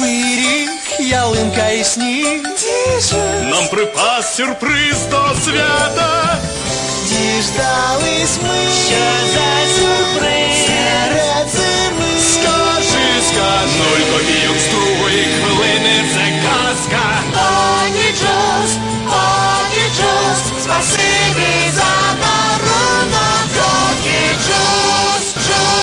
Новий рік, ялинка і сніг. Нам припас сюрприз до свята. Діждались ми. Що за сюрприз?